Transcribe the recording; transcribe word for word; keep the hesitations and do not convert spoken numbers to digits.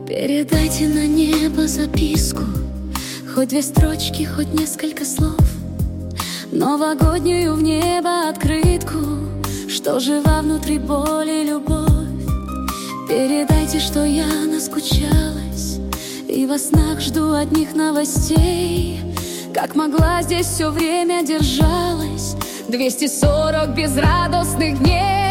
Передайте на небо записку, хоть две строчки, хоть несколько слов, новогоднюю в небо открытку, что жива внутри боль и любовь. Передайте, что я наскучалась и во снах жду одних новостей. Как могла, здесь все время держалась, двести сорок безрадостных дней.